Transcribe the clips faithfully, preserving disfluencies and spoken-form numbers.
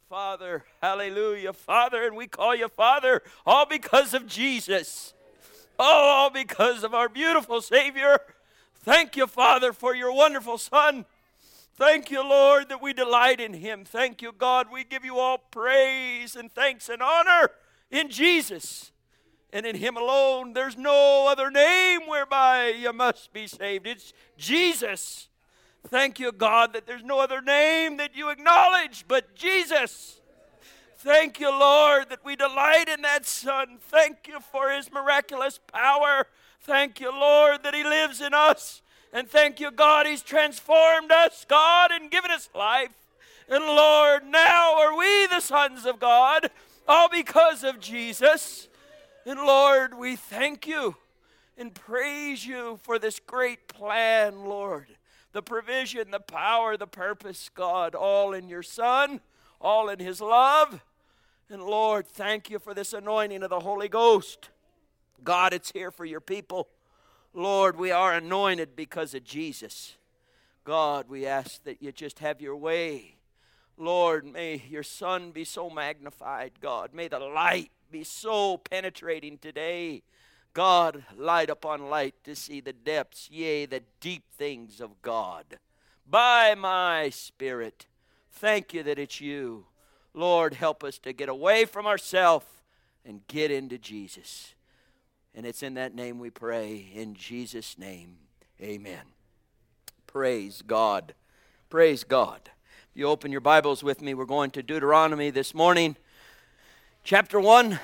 Father, hallelujah, Father, and we call you Father, all because of Jesus. Oh, all because of our beautiful Savior. Thank you, Father, for your wonderful Son. Thank you, Lord, that we delight in him. Thank you, God, we give you all praise and thanks and honor in Jesus. And in him alone, there's no other name whereby you must be saved. It's Jesus. Thank you, God, that there's no other name that you acknowledge but Jesus. Thank you, Lord, that we delight in that Son. Thank you for his miraculous power. Thank you, Lord, that he lives in us. And thank you, God, he's transformed us, God, and given us life. And Lord, now are we the sons of God, all because of Jesus. And Lord, we thank you and praise you for this great plan, Lord. The provision, the power, the purpose, God, all in your Son, all in his love. And Lord, thank you for this anointing of the Holy Ghost. God, it's here for your people. Lord, we are anointed because of Jesus. God, we ask that you just have your way. Lord, may your Son be so magnified, God. May the light be so penetrating today. God, light upon light to see the depths, yea, the deep things of God. By my Spirit, thank you that it's you. Lord, help us to get away from ourselves and get into Jesus. And it's in that name we pray, in Jesus' name, amen. Praise God. Praise God. If you open your Bibles with me, we're going to Deuteronomy this morning, chapter one.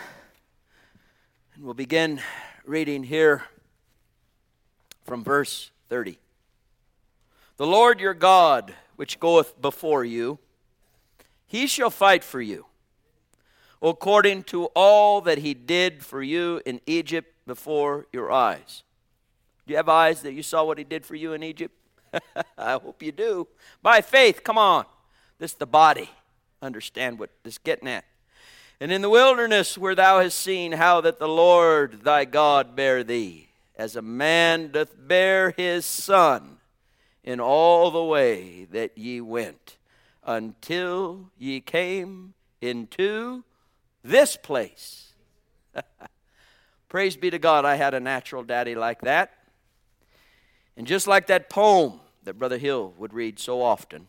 And we'll begin reading here from verse thirty. The Lord your God, which goeth before you, he shall fight for you, according to all that he did for you in Egypt before your eyes. Do you have eyes that you saw what he did for you in Egypt? I hope you do. By faith, come on. This is the body. Understand what this is getting at. And in the wilderness where thou hast seen how that the Lord thy God bare thee, as a man doth bear his son, in all the way that ye went, until ye came into this place. Praise be to God, I had a natural daddy like that. And just like that poem that Brother Hill would read so often,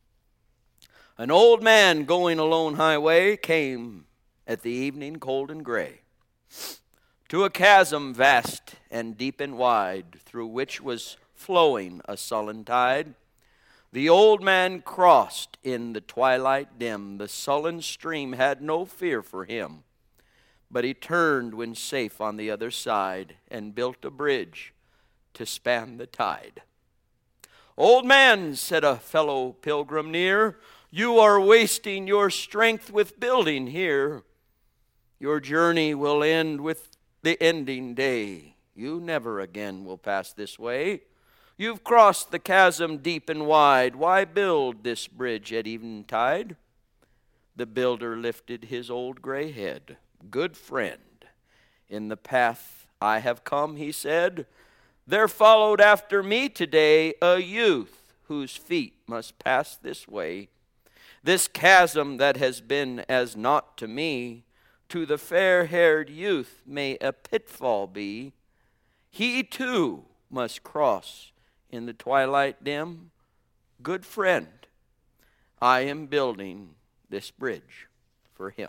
an old man going a lone highway came at the evening cold and gray to a chasm vast and deep and wide, through which was flowing a sullen tide. The old man crossed in the twilight dim. The sullen stream had no fear for him, but he turned when safe on the other side and built a bridge to span the tide. Old man, said a fellow pilgrim near, you are wasting your strength with building here. Your journey will end with the ending day. You never again will pass this way. You've crossed the chasm deep and wide. Why build this bridge at eventide? The builder lifted his old gray head. Good friend, in the path I have come, he said, there followed after me today a youth whose feet must pass this way. This chasm that has been as naught to me, to the fair-haired youth may a pitfall be. He too must cross in the twilight dim. Good friend, I am building this bridge for him.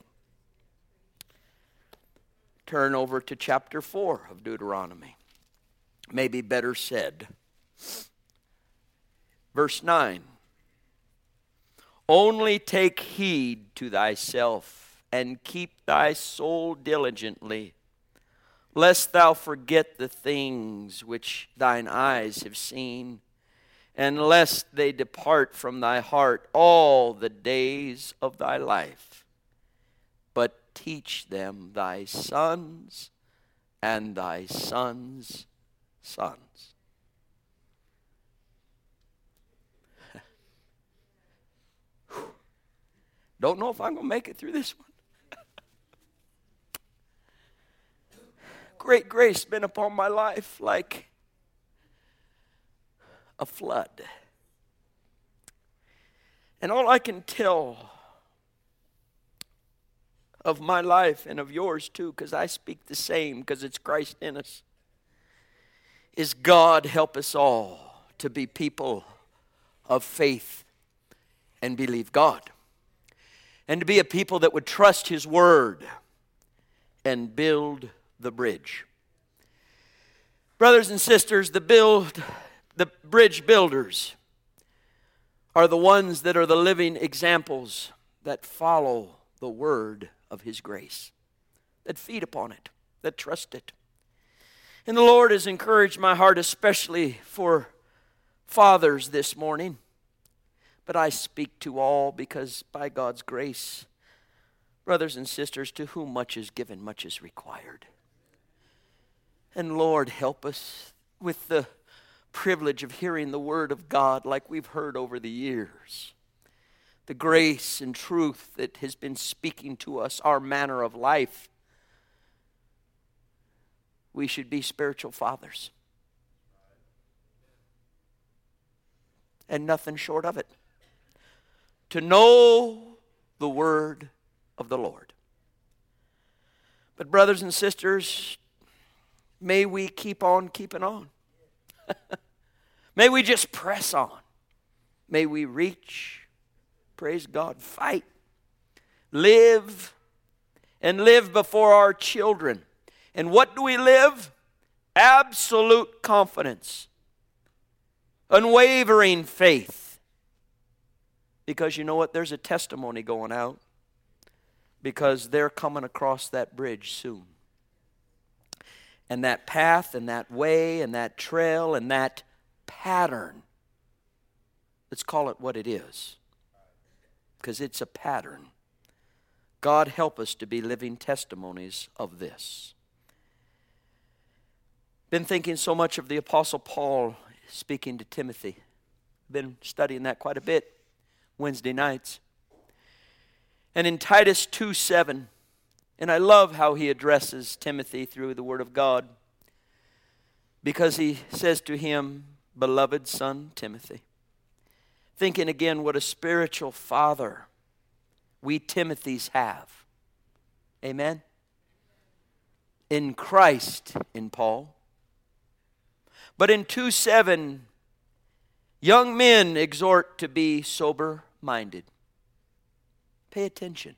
Turn over to chapter four of Deuteronomy. Maybe better said. Verse nine. Only take heed to thyself, and keep thy soul diligently, lest thou forget the things which thine eyes have seen, and lest they depart from thy heart all the days of thy life. But teach them thy sons and thy sons' sons. Don't know if I'm going to make it through this one. Great grace been upon my life like a flood. And all I can tell of my life and of yours too, because I speak the same, because it's Christ in us, is God help us all to be people of faith and believe God. And to be a people that would trust His Word and build the bridge. Brothers and sisters, the build, the bridge builders are the ones that are the living examples that follow the word of His grace, that feed upon it, that trust it. And the Lord has encouraged my heart, especially for fathers this morning. But I speak to all because by God's grace, brothers and sisters, to whom much is given, much is required. And Lord, help us with the privilege of hearing the word of God like we've heard over the years. The grace and truth that has been speaking to us, our manner of life. We should be spiritual fathers. And nothing short of it. To know the word of the Lord. But brothers and sisters, may we keep on keeping on. May we just press on. May we reach, praise God, fight, live, and live before our children. And what do we live? Absolute confidence. Unwavering faith. Because you know what? There's a testimony going out. Because they're coming across that bridge soon. And that path and that way and that trail and that pattern. Let's call it what it is. Because it's a pattern. God help us to be living testimonies of this. Been thinking so much of the Apostle Paul speaking to Timothy. Been studying that quite a bit Wednesday nights. And in Titus two seven, and I love how he addresses Timothy through the Word of God, because he says to him, beloved son Timothy, thinking again what a spiritual father we Timothys have. Amen? In Christ, in Paul. But in two seven, young men exhort to be sober-minded. Pay attention.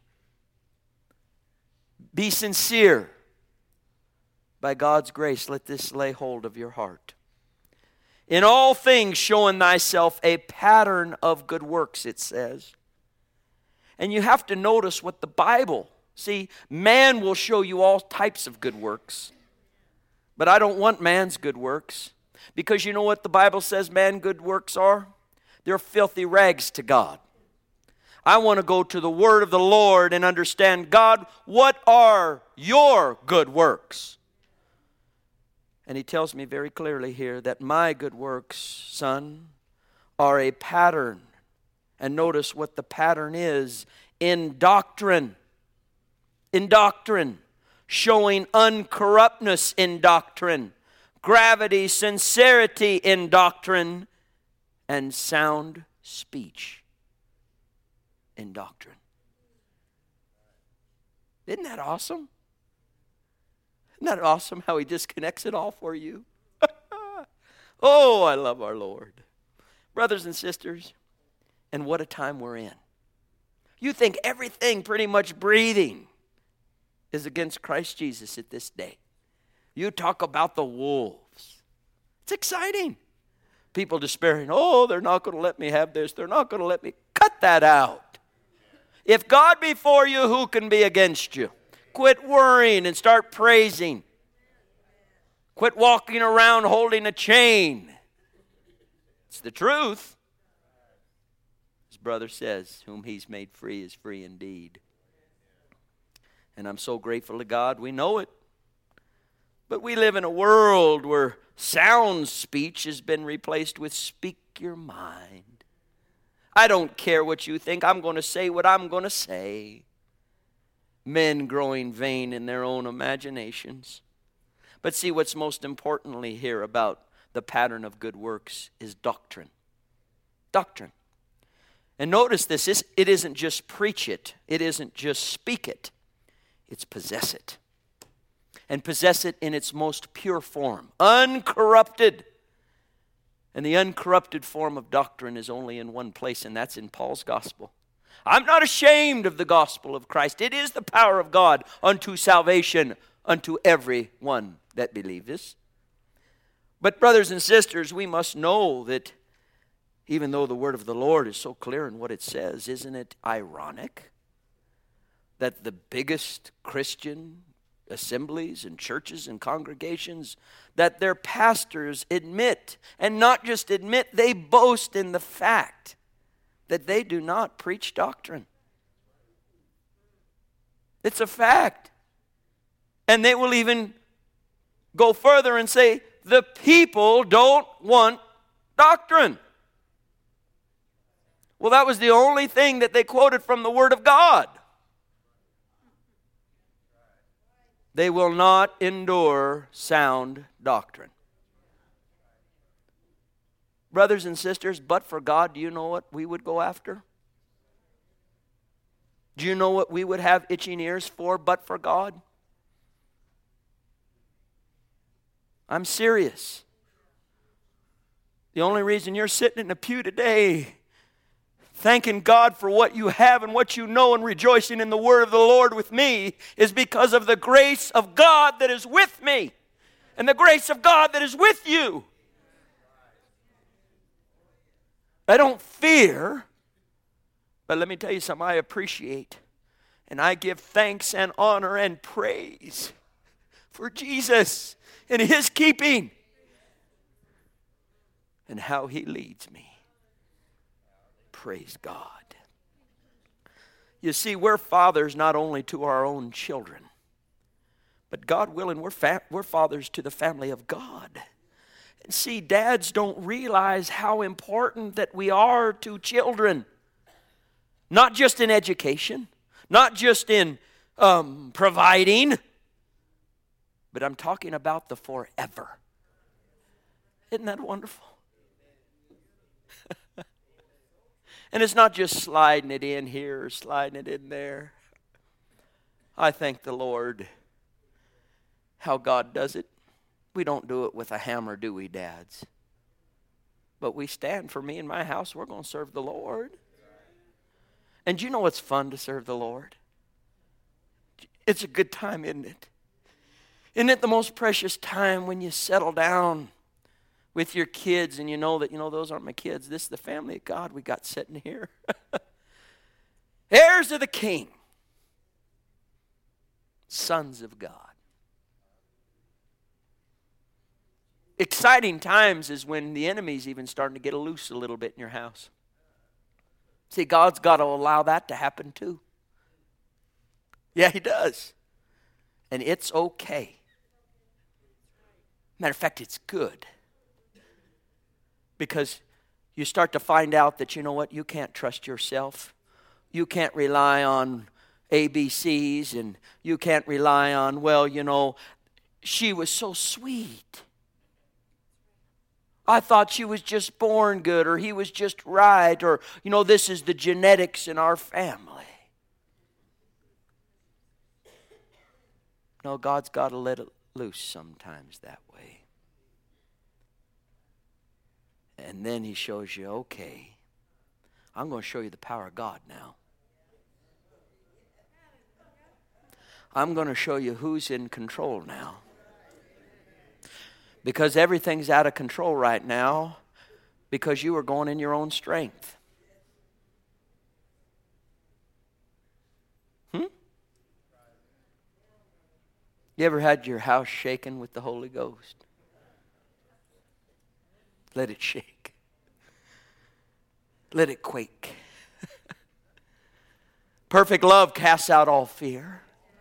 Be sincere. By God's grace, let this lay hold of your heart. In all things showing thyself a pattern of good works, it says. And you have to notice what the Bible, see, man will show you all types of good works. But I don't want man's good works. Because you know what the Bible says man good works are? They're filthy rags to God. I want to go to the word of the Lord and understand, God, what are your good works? And he tells me very clearly here that my good works, son, are a pattern. And notice what the pattern is in doctrine. In doctrine. Showing uncorruptness in doctrine. Gravity, sincerity in doctrine. And sound speech in doctrine. Isn't that awesome? Isn't that awesome how he just connects it all for you? Oh, I love our Lord. Brothers and sisters, and what a time we're in. You think everything pretty much breathing is against Christ Jesus at this day. You talk about the wolves. It's exciting. People despairing, oh, they're not going to let me have this. They're not going to let me. Cut that out. If God be for you, who can be against you? Quit worrying and start praising. Quit walking around holding a chain. It's the truth. His brother says, whom he's made free is free indeed. And I'm so grateful to God we know it. But we live in a world where sound speech has been replaced with speak your mind. I don't care what you think. I'm going to say what I'm going to say. Men growing vain in their own imaginations. But see, what's most importantly here about the pattern of good works is doctrine. Doctrine. And notice this, it isn't just preach it. It isn't just speak it. It's possess it. And possess it in its most pure form, uncorrupted. And the uncorrupted form of doctrine is only in one place, and that's in Paul's gospel. I'm not ashamed of the gospel of Christ. It is the power of God unto salvation unto every one that believeth. But brothers and sisters, we must know that even though the word of the Lord is so clear in what it says, isn't it ironic that the biggest Christian assemblies and churches and congregations, that their pastors admit, and not just admit, they boast in the fact that they do not preach doctrine. It's a fact. And they will even go further and say, the people don't want doctrine. Well, that was the only thing that they quoted from the Word of God. They will not endure sound doctrine. Brothers and sisters, but for God, do you know what we would go after? Do you know what we would have itching ears for, but for God? I'm serious. The only reason you're sitting in a pew today, thanking God for what you have and what you know and rejoicing in the word of the Lord with me, is because of the grace of God that is with me and the grace of God that is with you. I don't fear, but let me tell you something I appreciate, and I give thanks and honor and praise for Jesus and His keeping and how He leads me. Praise God. You see, we're fathers not only to our own children, but God willing, we're, fa- we're fathers to the family of God. And see, dads don't realize how important that we are to children. Not just in education, not just in um, providing, but I'm talking about the forever. Isn't that wonderful? And it's not just sliding it in here or sliding it in there. I thank the Lord how God does it. We don't do it with a hammer, do we, dads? But we stand for me and my house. We're going to serve the Lord. And you know it's fun to serve the Lord? It's a good time, isn't it? Isn't it the most precious time when you settle down with your kids and you know that, you know, those aren't my kids. This is the family of God we got sitting here. Heirs of the King. Sons of God. Exciting times is when the enemy's even starting to get loose a little bit in your house. See, God's got to allow that to happen too. Yeah, He does. And it's okay. Matter of fact, it's good. Because you start to find out that, you know what, you can't trust yourself. You can't rely on A B Cs, and you can't rely on, well, you know, she was so sweet. I thought she was just born good, or he was just right, or, you know, this is the genetics in our family. No, God's got to let it loose sometimes that way. And then He shows you, okay, I'm going to show you the power of God now. I'm going to show you who's in control now. Because everything's out of control right now because you are going in your own strength. Hmm? You ever had your house shaken with the Holy Ghost? Let it shake. Let it quake. Perfect love casts out all fear.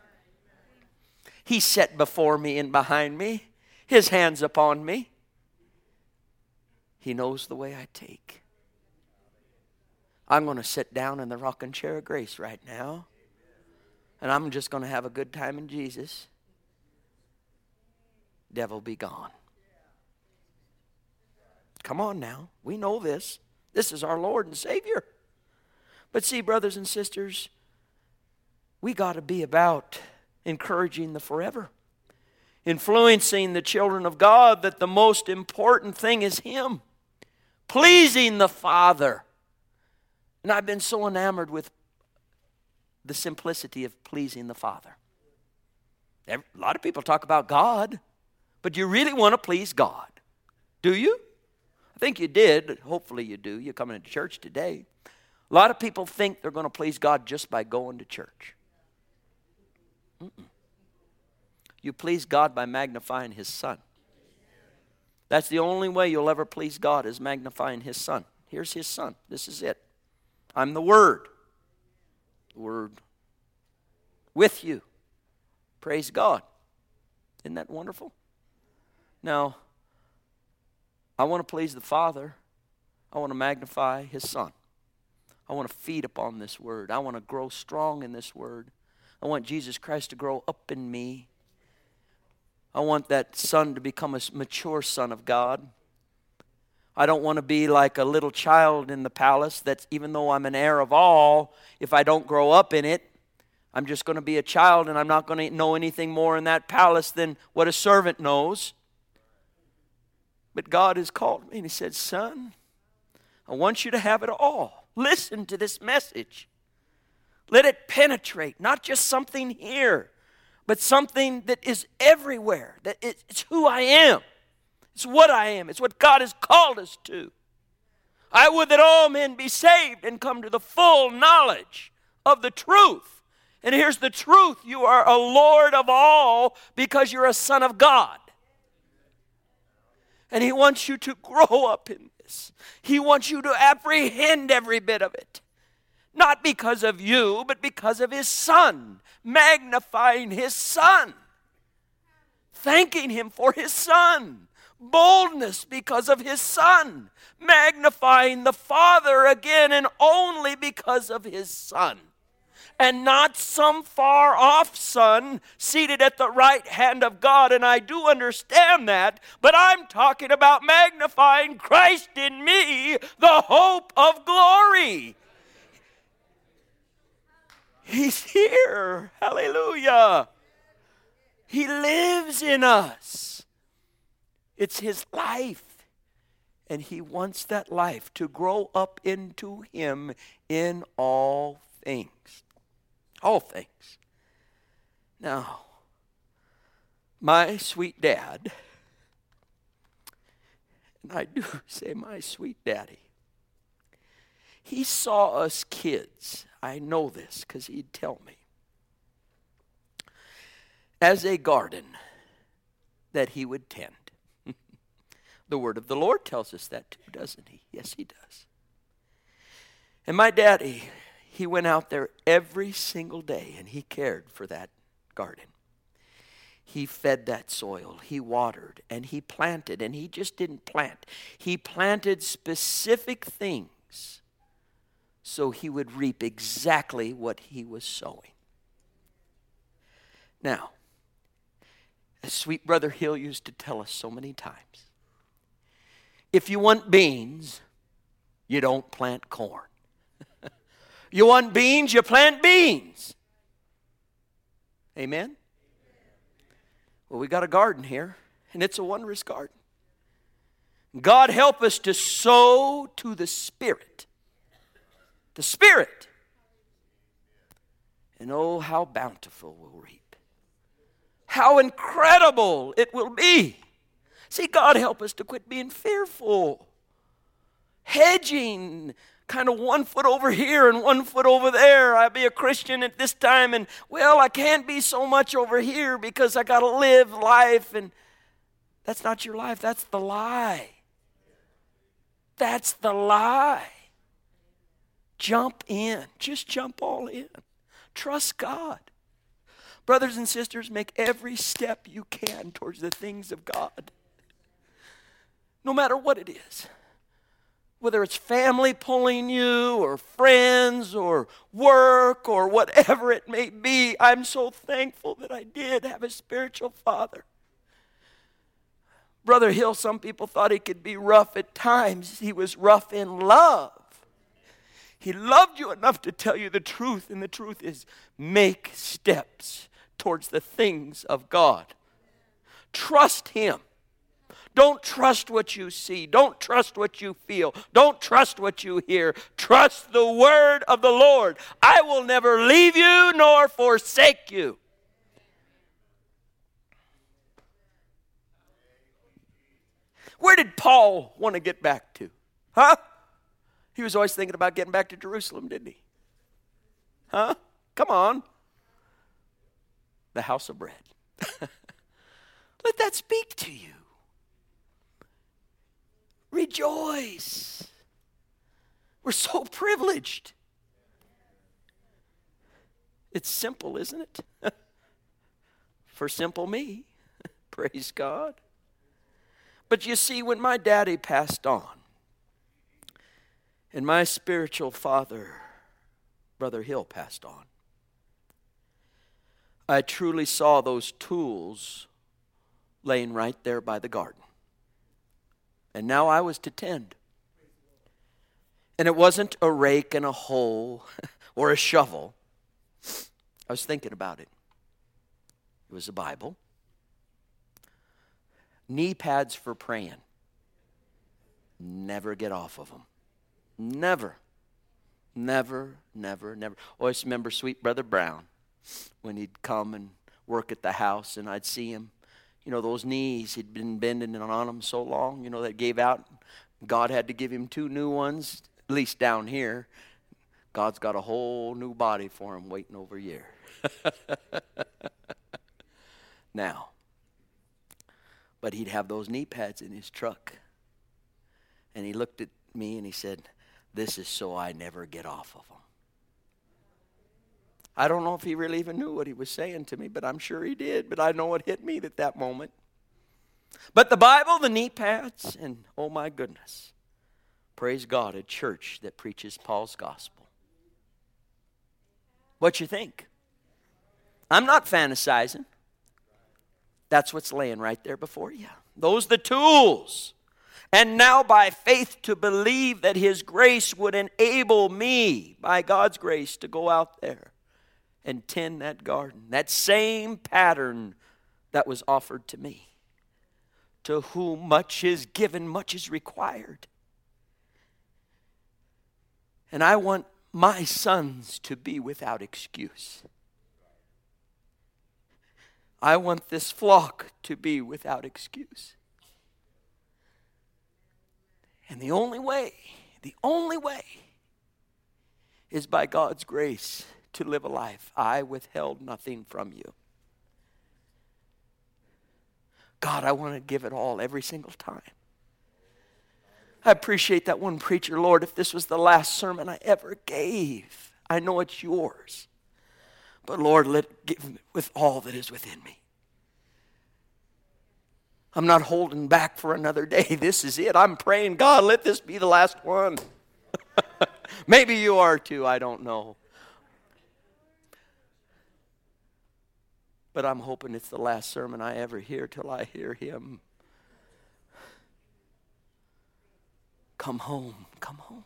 He set before me and behind me. His hands upon me. He knows the way I take. I'm going to sit down in the rocking chair of grace right now. And I'm just going to have a good time in Jesus. Devil be gone. Come on now. We know this. This is our Lord and Savior. But see, brothers and sisters, we got to be about encouraging the forever, influencing the children of God that the most important thing is Him, pleasing the Father. And I've been so enamored with the simplicity of pleasing the Father. A lot of people talk about God, but do you really want to please God? Do you? I think you did. Hopefully you do. You're coming to church today. A lot of people think they're going to please God just by going to church. Mm-mm. You please God by magnifying His Son. That's the only way you'll ever please God, is magnifying His Son. Here's His Son. This is it. I'm the Word. The Word with you. Praise God. Isn't that wonderful? Now, I want to please the Father. I want to magnify His Son. I want to feed upon this Word. I want to grow strong in this Word. I want Jesus Christ to grow up in me. I want that Son to become a mature Son of God. I don't want to be like a little child in the palace that's, even though I'm an heir of all, if I don't grow up in it, I'm just going to be a child and I'm not going to know anything more in that palace than what a servant knows. But God has called me and He said, son, I want you to have it all. Listen to this message. Let it penetrate, not just something here, but something that is everywhere. That it's who I am. It's what I am. It's what God has called us to. I would that all men be saved and come to the full knowledge of the truth. And here's the truth. You are a Lord of all because you're a son of God. And He wants you to grow up in this. He wants you to apprehend every bit of it. Not because of you, but because of His Son. Magnifying His Son. Thanking Him for His Son. Boldness because of His Son. Magnifying the Father again and only because of His Son. And not some far off Son seated at the right hand of God. And I do understand that. But I'm talking about magnifying Christ in me, the hope of glory. He's here. Hallelujah. He lives in us. It's His life. And He wants that life to grow up into Him in all things. All things. Now, my sweet dad, and I do say my sweet daddy, he saw us kids. I know this because he'd tell me. As a garden that he would tend. The word of the Lord tells us that too, doesn't He? Yes, He does. And my daddy, he went out there every single day and he cared for that garden. He fed that soil, he watered, and he planted. And he just didn't plant. He planted specific things so he would reap exactly what he was sowing. Now, as sweet Brother Hill used to tell us so many times, if you want beans, you don't plant corn. You want beans, you plant beans. Amen? Well, we got a garden here, and it's a wondrous garden. God help us to sow to the Spirit. The Spirit. And oh, how bountiful we'll reap. How incredible it will be. See, God help us to quit being fearful. Hedging, kind of one foot over here and one foot over there. I'll be a Christian at this time, and well, I can't be so much over here because I got to live life. And that's not your life. That's the lie. That's the lie. Jump in. Just jump all in. Trust God. Brothers and sisters, make every step you can towards the things of God. No matter what it is. Whether it's family pulling you or friends or work or whatever it may be, I'm so thankful that I did have a spiritual father. Brother Hill, some people thought he could be rough at times. He was rough in love. He loved you enough to tell you the truth, and the truth is make steps towards the things of God. Trust Him. Don't trust what you see. Don't trust what you feel. Don't trust what you hear. Trust the word of the Lord. I will never leave you nor forsake you. Where did Paul want to get back to? Huh? He was always thinking about getting back to Jerusalem, didn't he? Huh? Come on. The house of bread. Let that speak to you. Rejoice. We're so privileged. It's simple, isn't it? For simple me. Praise God. But you see, when my daddy passed on, and my spiritual father, Brother Hill, passed on, I truly saw those tools laying right there by the garden. And now I was to tend. And it wasn't a rake and a hoe or a shovel. I was thinking about it. It was the Bible. Knee pads for praying. Never get off of them. Never. Never, never, never. Always remember sweet Brother Brown when he'd come and work at the house and I'd see him. You know, those knees, he'd been bending on them so long, you know, that gave out. God had to give him two new ones, at least down here. God's got a whole new body for him waiting over a year. Now, but he'd have those knee pads in his truck. And he looked at me and he said, this is so I never get off of them. I don't know if he really even knew what he was saying to me, but I'm sure he did. But I know it hit me at that moment. But the Bible, the knee pads, and oh my goodness, praise God, a church that preaches Paul's gospel. What you think? I'm not fantasizing. That's what's laying right there before you. Those are the tools. And now by faith to believe that His grace would enable me, by God's grace, to go out there and tend that garden. That same pattern that was offered to me. To whom much is given, much is required. And I want my sons to be without excuse. I want this flock to be without excuse. And the only way, the only way is by God's grace to live a life. I withheld nothing from you. God, I want to give it all every single time. I appreciate that one preacher, Lord, if this was the last sermon I ever gave, I know it's yours. But Lord, let it give with all that is within me. I'm not holding back for another day. This is it. I'm praying, God, let this be the last one. Maybe you are too, I don't know. But I'm hoping it's the last sermon I ever hear till I hear Him. Come home, come home.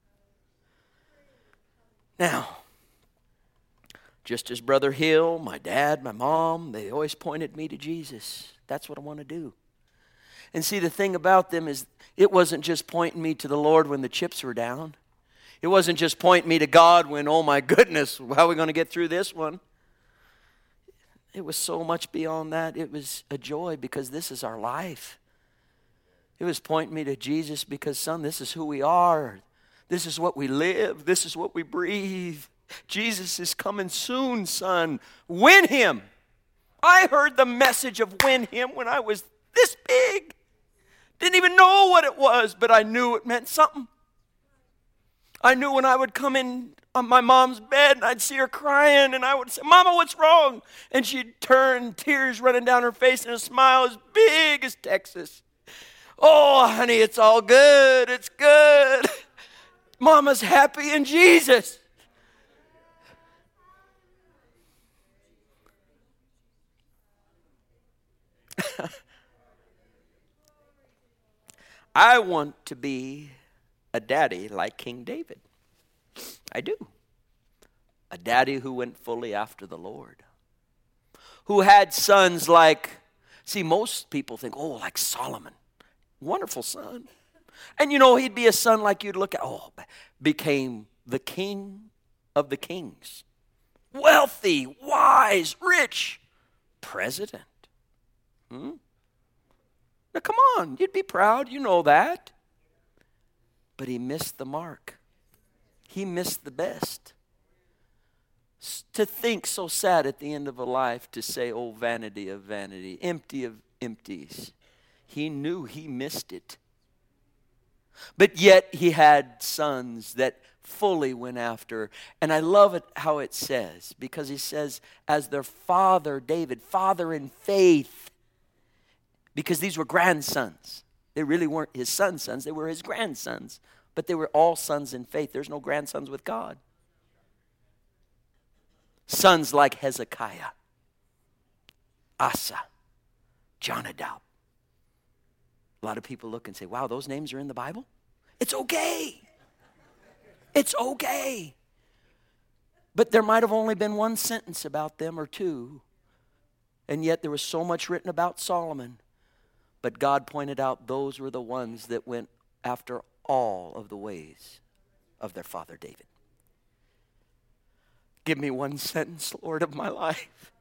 Now, just as Brother Hill, my dad, my mom, they always pointed me to Jesus. That's what I want to do. And see, the thing about them is it wasn't just pointing me to the Lord when the chips were down. It wasn't just pointing me to God when, oh my goodness, how are we going to get through this one? It was so much beyond that. It was a joy because this is our life. It was pointing me to Jesus because, son, this is who we are. This is what we live. This is what we breathe. Jesus is coming soon, son. Win Him. I heard the message of win Him when I was this big. Didn't even know what it was, but I knew it meant something. I knew when I would come in on my mom's bed and I'd see her crying and I would say, Mama, what's wrong? And she'd turn, tears running down her face and a smile as big as Texas. Oh, honey, it's all good. It's good. Mama's happy in Jesus. I want to be a daddy like King David. I do. A daddy who went fully after the Lord. who had sons like, see, most people think, oh, like Solomon. Wonderful son. And you know, he'd be a son like you'd look at, oh, became the king of the kings. Wealthy, wise, rich, president. Hmm? Now come on, you'd be proud, you know that. But he missed the mark. He missed the best. To think so sad at the end of a life to say, oh, vanity of vanity, empty of empties. He knew he missed it. But yet he had sons that fully went after. And I love it how it says, because he says, as their father David, father in faith, because these were grandsons. They really weren't his son's sons, they were his grandsons. But they were all sons in faith. There's no grandsons with God. Sons like Hezekiah, Asa, Jonadab. A lot of people look and say, wow, those names are in the Bible? It's okay. It's okay. But there might have only been one sentence about them or two. And yet there was so much written about Solomon. But God pointed out those were the ones that went after all of the ways of their father David. Give me one sentence, Lord, of my life.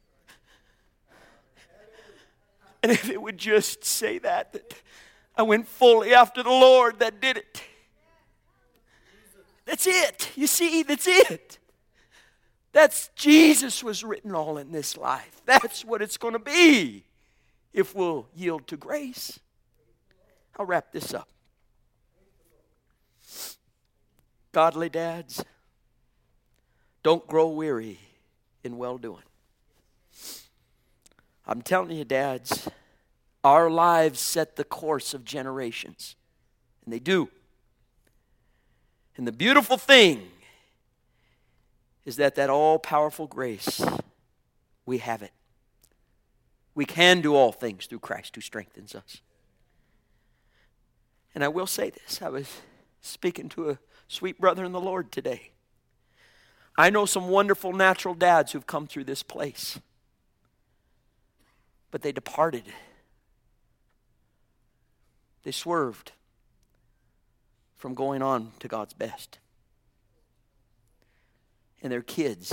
And if it would just say that, that I went fully after the Lord that did it. That's it. You see, that's it. That's Jesus was written all in this life. That's what it's going to be if we'll yield to grace. I'll wrap this up. Godly dads, don't grow weary in well-doing. I'm telling you, dads, our lives set the course of generations. And they do. And the beautiful thing is that that all-powerful grace, we have it. We can do all things through Christ who strengthens us. And I will say this. I was speaking to a sweet brother in the Lord today. I know some wonderful natural dads who've come through this place. But they departed. They swerved from going on to God's best. And their kids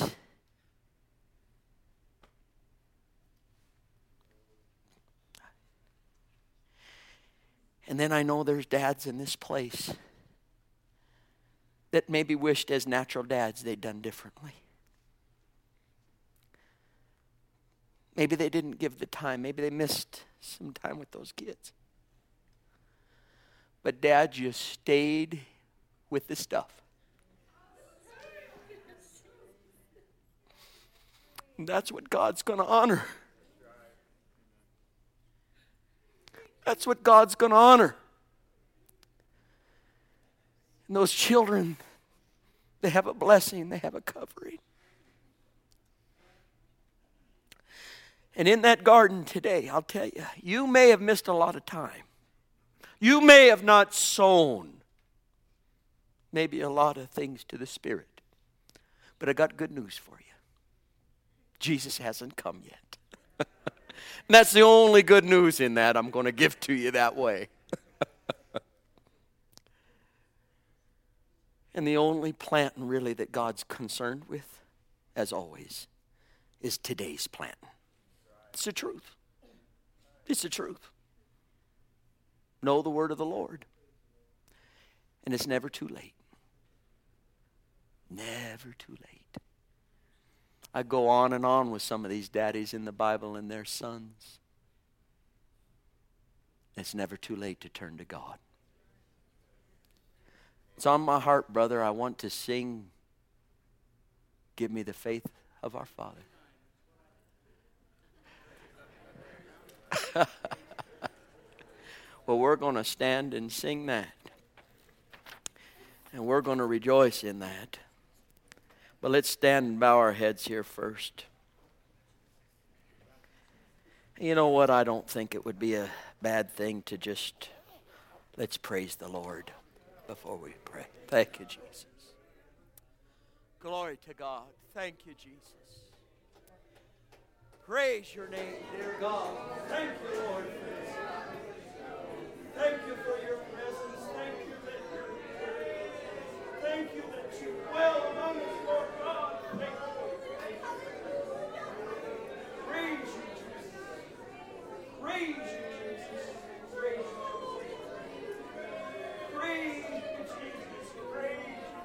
and then I know there's dads in this place that maybe wished as natural dads they'd done differently. Maybe they didn't give the time. Maybe they missed some time with those kids. But Dad, you stayed with the stuff. And that's what God's going to honor. That's what God's going to honor. And those children, they have a blessing, they have a covering. And in that garden today, I'll tell you, you may have missed a lot of time. You may have not sown maybe a lot of things to the Spirit. But I got good news for you. Jesus hasn't come yet. And that's the only good news in that I'm going to give to you that way. And the only planting really that God's concerned with, as always, is today's planting. It's the truth. It's the truth. Know the word of the Lord. And it's never too late. Never too late. I go on and on with some of these daddies in the Bible and their sons. It's never too late to turn to God. It's on my heart, brother. I want to sing, "Give Me the Faith of Our Father." Well, we're going to stand and sing that. And we're going to rejoice in that. But let's stand and bow our heads here first. You know what? I don't think it would be a bad thing to just, let's praise the Lord before we pray. Thank you, Jesus. Glory to God. Thank you, Jesus. Praise your name, dear God. Thank you, Lord. Thank you for your presence. Thank you that you're here. Thank you that you dwell among us, Lord God. Thank you. Praise you, Jesus. Praise you, Jesus. Praise you, Jesus. Praise you, Jesus. Praise you.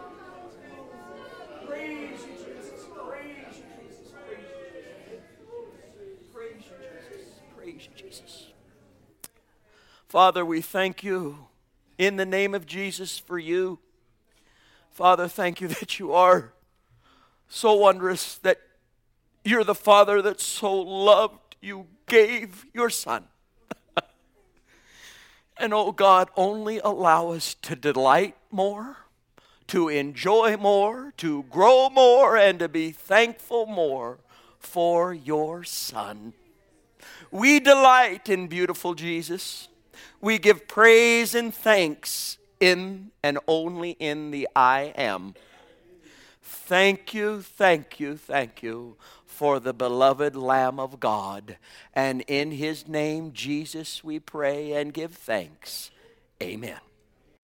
Praise you, Jesus. Praise you, Jesus. Praise you, Jesus. Praise you, Jesus. Praise you, Jesus. Father, we thank you in the name of Jesus for you. Father, thank you that you are so wondrous, that you're the Father that so loved you gave your Son. And oh God, only allow us to delight more, to enjoy more, to grow more, and to be thankful more for your Son. We delight in beautiful Jesus. We give praise and thanks in and only in the I am. Thank you, thank you, thank you for the beloved Lamb of God. And in his name, Jesus, we pray and give thanks. Amen.